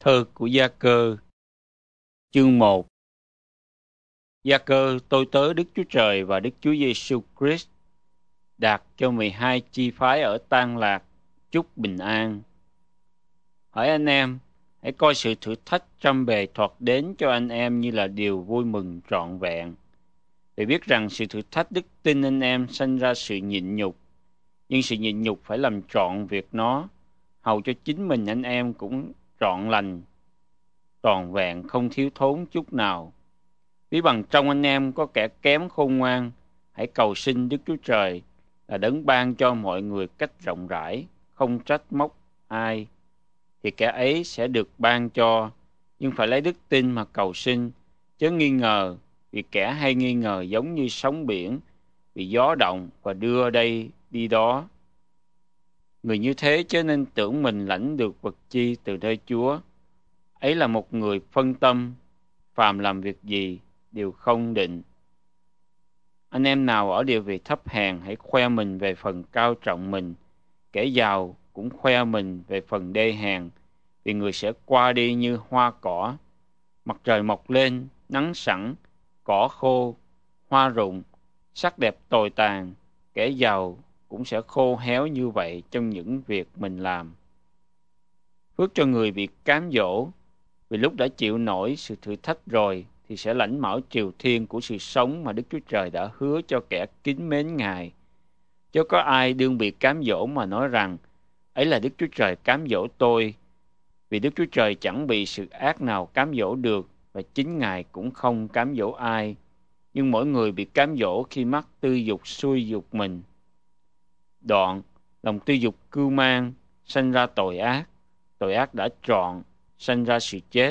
Thơ của Gia-cơ, chương 1. Gia-cơ, tôi tớ Đức Chúa Trời và Đức Chúa Giêsu Christ, đạt cho 12 chi phái ở Tan Lạc, chúc bình an. Hỡi anh em, hãy coi sự thử thách trăm bề thoạt đến cho anh em như là điều vui mừng trọn vẹn. Vì biết rằng sự thử thách đức tin anh em sanh ra sự nhịn nhục, nhưng sự nhịn nhục phải làm trọn việc nó, hầu cho chính mình anh em cũng trọn lành, toàn vẹn, không thiếu thốn chút nào. Ví bằng trong anh em có kẻ kém khôn ngoan, hãy cầu xin Đức Chúa Trời là đấng ban cho mọi người cách rộng rãi, không trách móc ai, thì kẻ ấy sẽ được ban cho, nhưng phải lấy đức tin mà cầu xin, chớ nghi ngờ, vì kẻ hay nghi ngờ giống như sóng biển, bị gió động và đưa đây đi đó. Người như thế chớ nên tưởng mình lãnh được vật chi từ nơi Chúa. Ấy là một người phân tâm, phàm làm việc gì đều không định. Anh em nào ở địa vị thấp hèn hãy khoe mình về phần cao trọng mình, kẻ giàu cũng khoe mình về phần đê hèn, vì người sẽ qua đi như hoa cỏ. Mặt trời mọc lên, nắng sẵn, cỏ khô, hoa rụng, sắc đẹp tồi tàn, kẻ giàu cũng sẽ khô héo như vậy trong những việc mình làm. Phước cho người bị cám dỗ, vì lúc đã chịu nổi sự thử thách rồi thì sẽ lãnh mão triều thiên của sự sống mà Đức Chúa Trời đã hứa cho kẻ kính mến Ngài. Chớ có ai đương bị cám dỗ mà nói rằng ấy là Đức Chúa Trời cám dỗ tôi, vì Đức Chúa Trời chẳng bị sự ác nào cám dỗ được, và chính Ngài cũng không cám dỗ ai. Nhưng mỗi người bị cám dỗ khi mắc tư dục xuôi dục mình. Đoạn, lòng tư dục cưu mang, sanh ra tội ác đã trọn, sanh ra sự chết.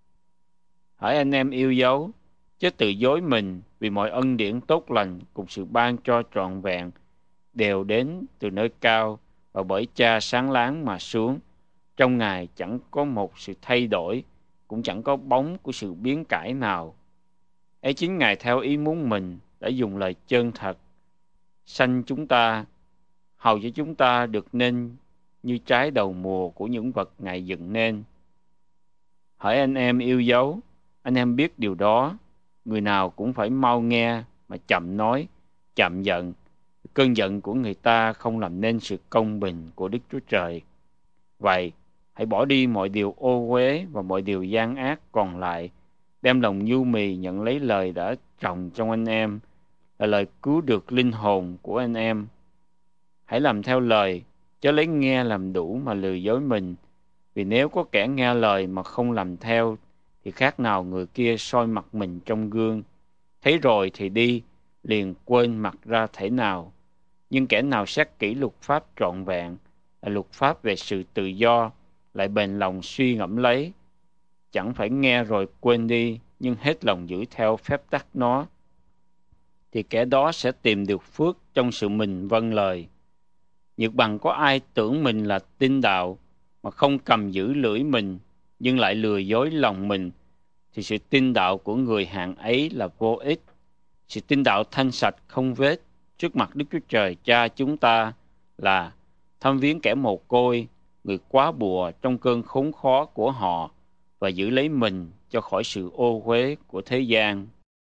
Hỡi anh em yêu dấu, chớ tự dối mình, vì mọi ân điển tốt lành cùng sự ban cho trọn vẹn đều đến từ nơi cao và bởi Cha sáng láng mà xuống. Trong Ngài chẳng có một sự thay đổi, cũng chẳng có bóng của sự biến cải nào. Ấy chính Ngài theo ý muốn mình đã dùng lời chân thật sanh chúng ta, hầu cho chúng ta được nên như trái đầu mùa của những vật Ngài dựng nên. Hỡi anh em yêu dấu, anh em biết điều đó, người nào cũng phải mau nghe mà chậm nói, chậm giận. Cơn giận của người ta không làm nên sự công bình của Đức Chúa Trời. Vậy, hãy bỏ đi mọi điều ô uế và mọi điều gian ác còn lại, đem lòng nhu mì nhận lấy lời đã trồng trong anh em, là lời cứu được linh hồn của anh em. Hãy làm theo lời, chớ lấy nghe làm đủ mà lừa dối mình, vì nếu có kẻ nghe lời mà không làm theo, thì khác nào người kia soi mặt mình trong gương, thấy rồi thì đi, liền quên mặt ra thể nào. Nhưng kẻ nào xét kỹ luật pháp trọn vẹn, là luật pháp về sự tự do, lại bền lòng suy ngẫm lấy, chẳng phải nghe rồi quên đi, nhưng hết lòng giữ theo phép tắc nó, thì kẻ đó sẽ tìm được phước trong sự mình vâng lời. Nhược bằng có ai tưởng mình là tín đạo, mà không cầm giữ lưỡi mình, nhưng lại lừa dối lòng mình, thì sự tín đạo của người hạng ấy là vô ích. Sự tín đạo thanh sạch không vết trước mặt Đức Chúa Trời Cha chúng ta là thăm viếng kẻ mồ côi, người quá bùa trong cơn khốn khó của họ, và giữ lấy mình cho khỏi sự ô uế của thế gian.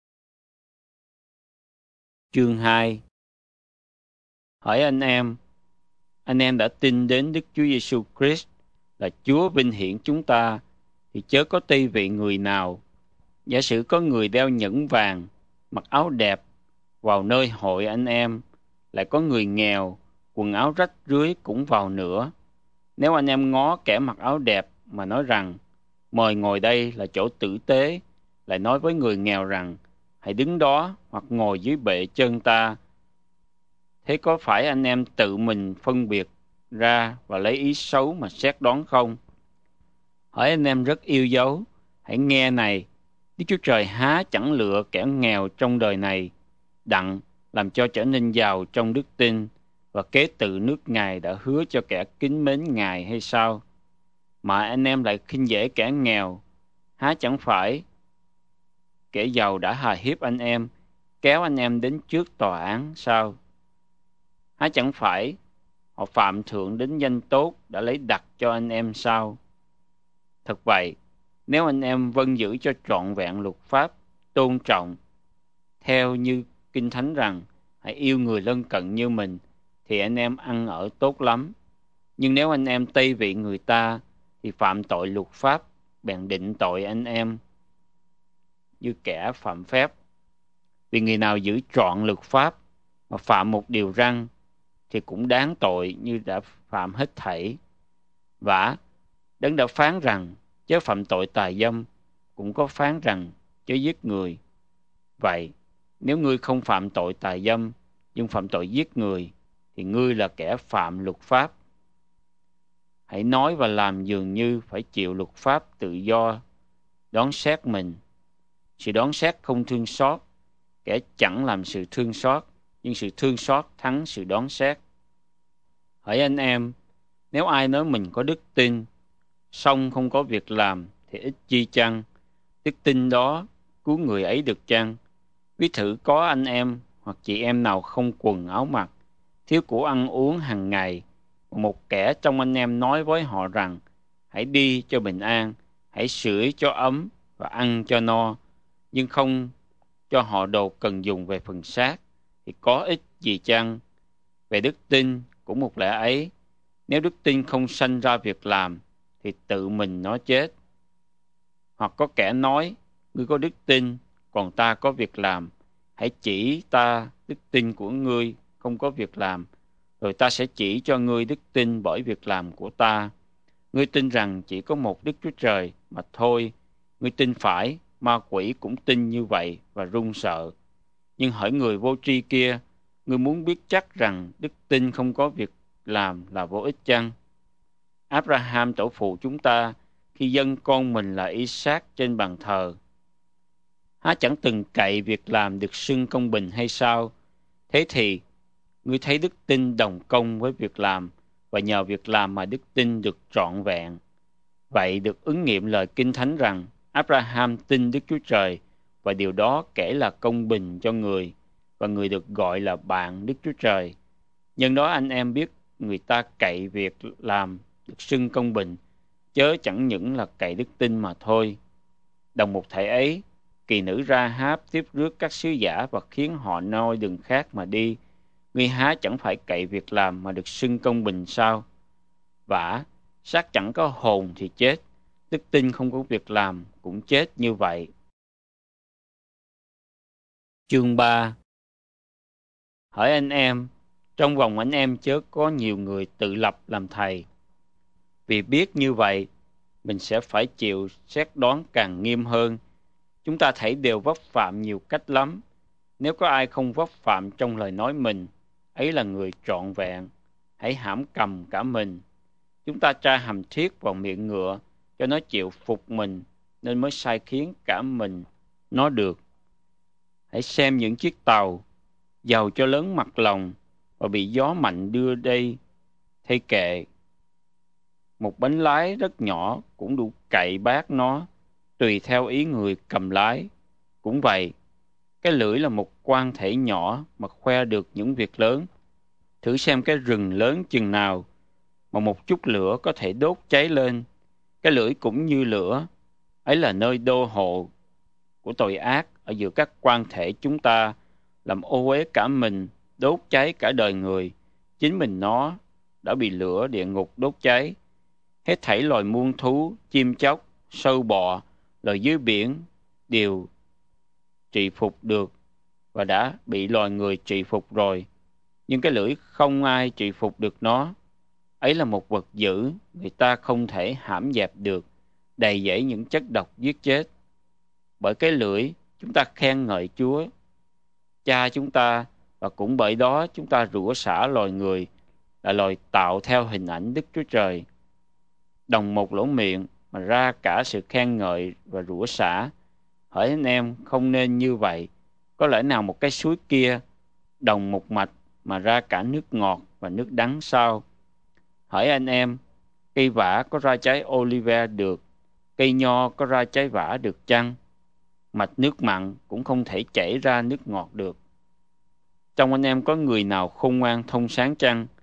Chương 2. Hỡi anh em đã tin đến Đức Chúa Giêsu Christ là Chúa vinh hiển chúng ta, thì chớ có ti vị người nào. Giả sử có người đeo nhẫn vàng, mặc áo đẹp vào nơi hội anh em, lại có người nghèo, quần áo rách rưới cũng vào nữa. Nếu anh em ngó kẻ mặc áo đẹp mà nói rằng, mời ngồi đây là chỗ tử tế, lại nói với người nghèo rằng, hãy đứng đó hoặc ngồi dưới bệ chân ta, thế có phải anh em tự mình phân biệt ra và lấy ý xấu mà xét đoán không? Hỡi anh em rất yêu dấu, hãy nghe này, Đức Chúa Trời há chẳng lựa kẻ nghèo trong đời này, đặng làm cho trở nên giàu trong đức tin, và kế tự nước Ngài đã hứa cho kẻ kính mến Ngài hay sao? Mà anh em lại khinh dễ kẻ nghèo, há chẳng phải kẻ giàu đã hà hiếp anh em, kéo anh em đến trước tòa án sao? Há chẳng phải họ phạm thượng đến danh tốt đã lấy đặt cho anh em sao? Thật vậy, nếu anh em vâng giữ cho trọn vẹn luật pháp, tôn trọng, theo như Kinh Thánh rằng, hãy yêu người lân cận như mình, thì anh em ăn ở tốt lắm. Nhưng nếu anh em tây vị người ta, thì phạm tội luật pháp, bèn định tội anh em như kẻ phạm phép. Vì người nào giữ trọn luật pháp, mà phạm một điều răn, thì cũng đáng tội như đã phạm hết thảy. Vả, Đấng đã phán rằng, chớ phạm tội tà dâm, cũng có phán rằng, chớ giết người. Vậy, nếu ngươi không phạm tội tà dâm, nhưng phạm tội giết người, thì ngươi là kẻ phạm luật pháp. Hãy nói và làm dường như phải chịu luật pháp tự do, đoán xét mình. Sự đoán xét không thương xót, kẻ chẳng làm sự thương xót, nhưng sự thương xót thắng sự đoán xét. Hỡi anh em, nếu ai nói mình có đức tin, song không có việc làm, thì ích chi chăng? Đức tin đó cứu người ấy được chăng? Ví thử có anh em hoặc chị em nào không quần áo mặc, thiếu của ăn uống hàng ngày, một kẻ trong anh em nói với họ rằng, hãy đi cho bình an, hãy sưởi cho ấm và ăn cho no, nhưng không cho họ đồ cần dùng về phần xác, thì có ích gì chăng? Về đức tin cũng một lẽ ấy, nếu đức tin không sanh ra việc làm, thì tự mình nó chết. Hoặc có kẻ nói, ngươi có đức tin, còn ta có việc làm, hãy chỉ ta đức tin của ngươi không có việc làm, rồi ta sẽ chỉ cho ngươi đức tin bởi việc làm của ta. Ngươi tin rằng chỉ có một Đức Chúa Trời mà thôi. Ngươi tin phải, ma quỷ cũng tin như vậy và run sợ. Nhưng hỡi người vô tri kia, ngươi muốn biết chắc rằng đức tin không có việc làm là vô ích chăng? Abraham tổ phụ chúng ta, khi dâng con mình là Isaac trên bàn thờ, há chẳng từng cậy việc làm được xưng công bình hay sao? Thế thì, ngươi thấy đức tin đồng công với việc làm, và nhờ việc làm mà đức tin được trọn vẹn. Vậy được ứng nghiệm lời Kinh Thánh rằng, Abraham tin Đức Chúa Trời, và điều đó kể là công bình cho người, và người được gọi là bạn Đức Chúa Trời. Nhân đó anh em biết người ta cậy việc làm được xưng công bình, chớ chẳng những là cậy đức tin mà thôi. Đồng một thể ấy, kỳ nữ Ra-háp tiếp rước các sứ giả và khiến họ noi đường khác mà đi. Ngươi há chẳng phải cậy việc làm mà được xưng công bình sao? Vả, xác chẳng có hồn thì chết, đức tin không có việc làm cũng chết như vậy. Chương 3. Hỡi anh em, trong vòng anh em chớ có nhiều người tự lập làm thầy. Vì biết như vậy, mình sẽ phải chịu xét đoán càng nghiêm hơn. Chúng ta thấy đều vấp phạm nhiều cách lắm. Nếu có ai không vấp phạm trong lời nói mình, ấy là người trọn vẹn. Hãy hãm cầm cả mình. Chúng ta tra hàm thiết vào miệng ngựa, cho nó chịu phục mình, nên mới sai khiến cả mình nó được. Hãy xem những chiếc tàu, giàu cho lớn mặt lòng, và bị gió mạnh đưa đây, thay kệ. Một bánh lái rất nhỏ cũng đủ cậy bát nó, tùy theo ý người cầm lái. Cũng vậy, cái lưỡi là một quan thể nhỏ mà khoe được những việc lớn. Thử xem cái rừng lớn chừng nào mà một chút lửa có thể đốt cháy lên. Cái lưỡi cũng như lửa, ấy là nơi đô hộ của tội ác ở giữa các quan thể chúng ta, làm ô uế cả mình, đốt cháy cả đời người. Chính mình nó đã bị lửa địa ngục đốt cháy. Hết thảy loài muôn thú, chim chóc, sâu bọ, loài dưới biển đều trị phục được và đã bị loài người trị phục rồi. Nhưng cái lưỡi không ai trị phục được nó. Ấy là một vật dữ, người ta không thể hãm dẹp được, đầy dẫy những chất độc giết chết. Bởi cái lưỡi, chúng ta khen ngợi Chúa, Cha chúng ta, và cũng bởi đó chúng ta rủa xả loài người, là loài tạo theo hình ảnh Đức Chúa Trời. Đồng một lỗ miệng mà ra cả sự khen ngợi và rủa xả. Hỡi anh em, không nên như vậy. Có lẽ nào một cái suối kia, đồng một mạch mà ra cả nước ngọt và nước đắng sao? Hỡi anh em, cây vả có ra trái olive được, cây nho có ra trái vả được chăng? Mạch nước mặn cũng không thể chảy ra nước ngọt được. Trong anh em có người nào khôn ngoan thông sáng chăng?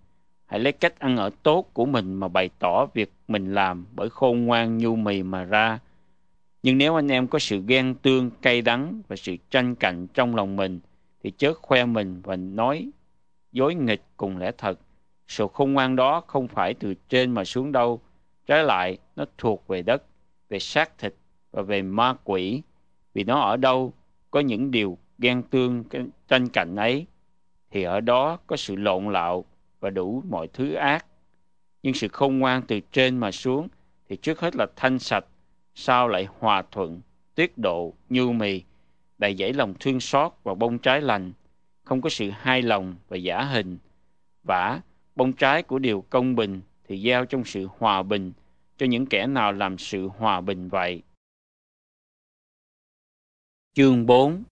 Hãy lấy cách ăn ở tốt của mình mà bày tỏ việc mình làm bởi khôn ngoan nhu mì mà ra. Nhưng nếu anh em có sự ghen tương, cay đắng và sự tranh cạnh trong lòng mình, thì chớ khoe mình và nói dối nghịch cùng lẽ thật. Sự khôn ngoan đó không phải từ trên mà xuống đâu. Trái lại, nó thuộc về đất, về xác thịt và về ma quỷ. Vì nó ở đâu có những điều ghen tương, tranh cạnh ấy, thì ở đó có sự lộn lạo và đủ mọi thứ ác. Nhưng sự khôn ngoan từ trên mà xuống thì trước hết là thanh sạch, sau lại hòa thuận, tiết độ, nhu mì, đầy dẫy lòng thương xót và bông trái lành, không có sự hai lòng và giả hình. Vả, bông trái của điều công bình thì gieo trong sự hòa bình cho những kẻ nào làm sự hòa bình vậy. Chương 4.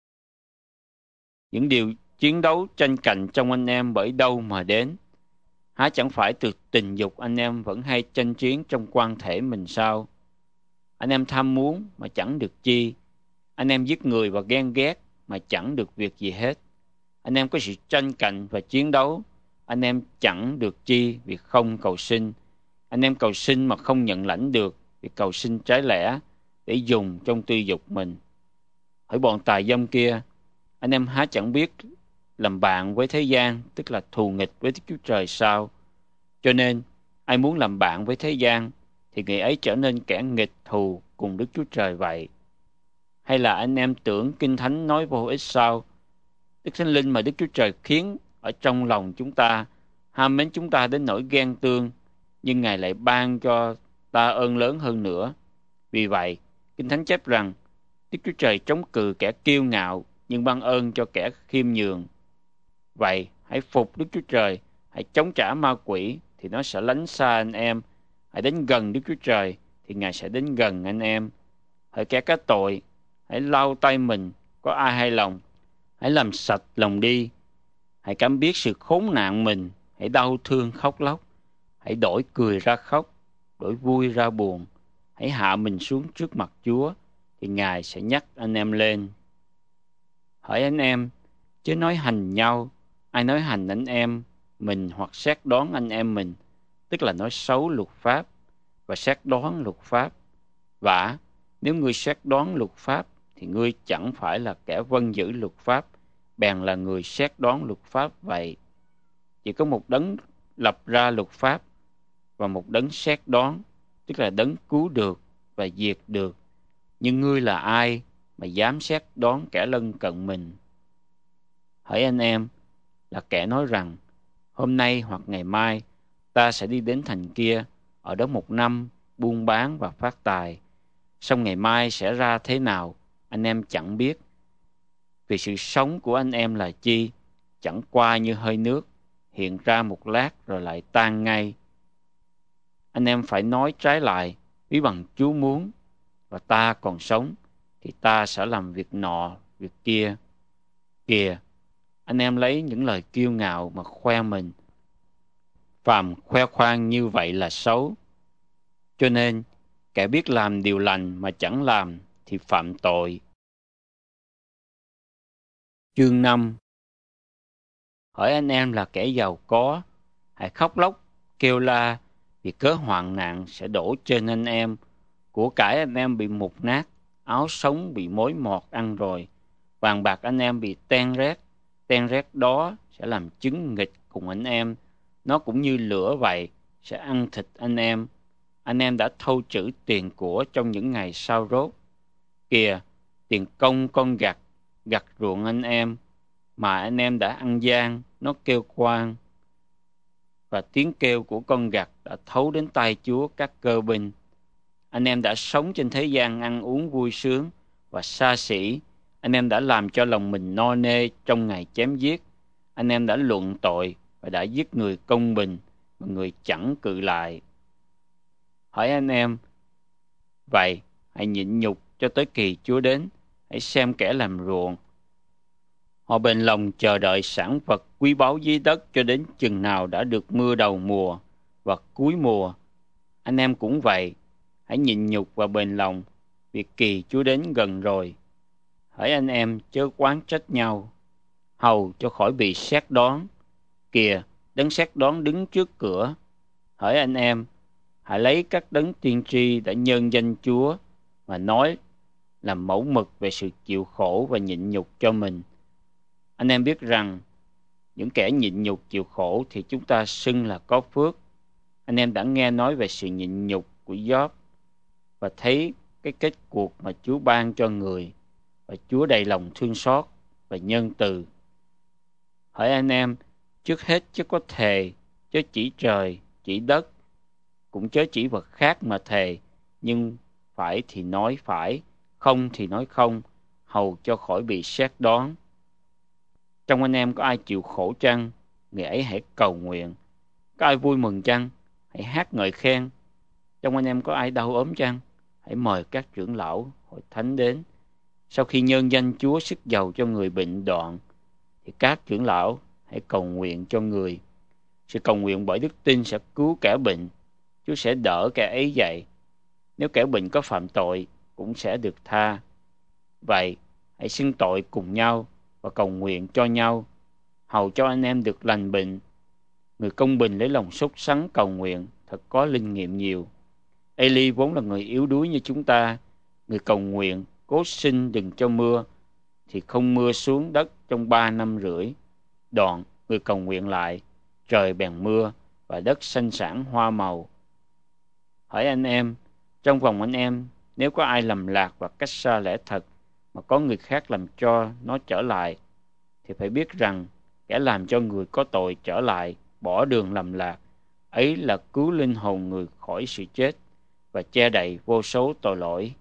Những điều chiến đấu tranh cạnh trong anh em bởi đâu mà đến? Há chẳng phải từ tình dục anh em vẫn hay tranh chiến trong quan thể mình sao? Anh em tham muốn mà chẳng được chi. Anh em giết người và ghen ghét mà chẳng được việc gì hết. Anh em có sự tranh cạnh và chiến đấu. Anh em chẳng được chi vì không cầu xin. Anh em cầu xin mà không nhận lãnh được vì cầu xin trái lẽ để dùng trong tư dục mình. Hỡi bọn tà dâm kia, anh em há chẳng biết làm bạn với thế gian, tức là thù nghịch với Đức Chúa Trời sao? Cho nên, ai muốn làm bạn với thế gian, thì người ấy trở nên kẻ nghịch thù cùng Đức Chúa Trời vậy. Hay là anh em tưởng Kinh Thánh nói vô ích sao? Đức Thánh Linh mà Đức Chúa Trời khiến ở trong lòng chúng ta, ham mến chúng ta đến nỗi ghen tương, nhưng Ngài lại ban cho ta ơn lớn hơn nữa. Vì vậy, Kinh Thánh chép rằng, Đức Chúa Trời chống cự kẻ kiêu ngạo, nhưng ban ơn cho kẻ khiêm nhường. Vậy, hãy phục Đức Chúa Trời, hãy chống trả ma quỷ, thì nó sẽ lánh xa anh em. Hãy đến gần Đức Chúa Trời, thì Ngài sẽ đến gần anh em. Hỡi kẻ có tội, hãy lau tay mình, có ai hay lòng. Hãy làm sạch lòng đi. Hãy cảm biết sự khốn nạn mình, hãy đau thương khóc lóc. Hãy đổi cười ra khóc, đổi vui ra buồn. Hãy hạ mình xuống trước mặt Chúa, thì Ngài sẽ nhắc anh em lên. Hỡi anh em, chớ nói hành nhau. Ai nói hành anh em mình hoặc xét đoán anh em mình, tức là nói xấu luật pháp và xét đoán luật pháp. Vả, nếu ngươi xét đoán luật pháp, thì ngươi chẳng phải là kẻ vâng giữ luật pháp, bèn là người xét đoán luật pháp vậy. Chỉ có một đấng lập ra luật pháp và một đấng xét đoán, tức là đấng cứu được và diệt được. Nhưng ngươi là ai mà dám xét đoán kẻ lân cận mình? Hỡi anh em, là kẻ nói rằng, hôm nay hoặc ngày mai ta sẽ đi đến thành kia, ở đó 1 năm, buôn bán và phát tài. Xong ngày mai sẽ ra thế nào, anh em chẳng biết. Vì sự sống của anh em là chi? Chẳng qua như hơi nước, hiện ra một lát rồi lại tan ngay. Anh em phải nói trái lại, ví bằng Chúa muốn, và ta còn sống, thì ta sẽ làm việc nọ, việc kia. Kìa, anh em lấy những lời kiêu ngạo mà khoe mình. Phàm khoe khoang như vậy là xấu. Cho nên, kẻ biết làm điều lành mà chẳng làm thì phạm tội. Chương 5. Hỏi anh em là kẻ giàu có, hãy khóc lóc, kêu la, vì cớ hoạn nạn sẽ đổ trên anh em. Của cải anh em bị mục nát, áo sống bị mối mọt ăn rồi, vàng bạc anh em bị ten rét đó sẽ làm chứng nghịch cùng anh em. Nó cũng như lửa vậy, sẽ ăn thịt anh em. Anh em đã thâu trữ tiền của trong những ngày sau rốt. Kìa, tiền công con gặt ruộng anh em, mà anh em đã ăn gian, nó kêu khoan. Và tiếng kêu của con gặt đã thấu đến tai Chúa các cơ binh. Anh em đã sống trên thế gian ăn uống vui sướng và xa xỉ. Anh em đã làm cho lòng mình no nê trong ngày chém giết. Anh em đã luận tội và đã giết người công bình, mà người chẳng cự lại. Hỏi anh em, vậy hãy nhịn nhục cho tới kỳ Chúa đến. Hãy xem kẻ làm ruộng, họ bền lòng chờ đợi sản vật quý báu dưới đất cho đến chừng nào đã được mưa đầu mùa và cuối mùa. Anh em cũng vậy, hãy nhịn nhục và bền lòng, vì kỳ Chúa đến gần rồi. Hỡi anh em chớ oán trách nhau, hầu cho khỏi bị xét đoán. Kìa, đấng xét đoán đứng trước cửa. Hỡi anh em, hãy lấy các đấng tiên tri đã nhân danh Chúa mà nói làm mẫu mực về sự chịu khổ và nhịn nhục cho mình. Anh em biết rằng những kẻ nhịn nhục chịu khổ thì chúng ta xưng là có phước. Anh em đã nghe nói về sự nhịn nhục của Gióp và thấy cái kết cuộc mà Chúa ban cho người, và Chúa đầy lòng thương xót và nhân từ. Hỡi anh em, trước hết chớ có thề, chớ chỉ trời, chỉ đất, cũng chớ chỉ vật khác mà thề, nhưng phải thì nói phải, không thì nói không, hầu cho khỏi bị xét đoán. Trong anh em có ai chịu khổ chăng? Người ấy hãy cầu nguyện. Có ai vui mừng chăng? Hãy hát ngợi khen. Trong anh em có ai đau ốm chăng? Hãy mời các trưởng lão hội thánh đến. Sau khi nhân danh Chúa sức dầu cho người bệnh đoạn, thì các trưởng lão hãy cầu nguyện cho người. Sự cầu nguyện bởi đức tin sẽ cứu kẻ bệnh. Chúa sẽ đỡ kẻ ấy dậy. Nếu kẻ bệnh có phạm tội, cũng sẽ được tha. Vậy, hãy xưng tội cùng nhau và cầu nguyện cho nhau, hầu cho anh em được lành bệnh. Người công bình lấy lòng sốt sắng cầu nguyện, thật có linh nghiệm nhiều. Eli vốn là người yếu đuối như chúng ta. Người cầu nguyện cố xin đừng cho mưa, thì không mưa xuống đất trong 3 năm rưỡi. Đoạn người cầu nguyện lại, trời bèn mưa và đất xanh sản hoa màu. Hỏi anh em, trong vòng anh em, nếu có ai lầm lạc và cách xa lẽ thật, mà có người khác làm cho nó trở lại, thì phải biết rằng kẻ làm cho người có tội trở lại, bỏ đường lầm lạc, ấy là cứu linh hồn người khỏi sự chết và che đậy vô số tội lỗi.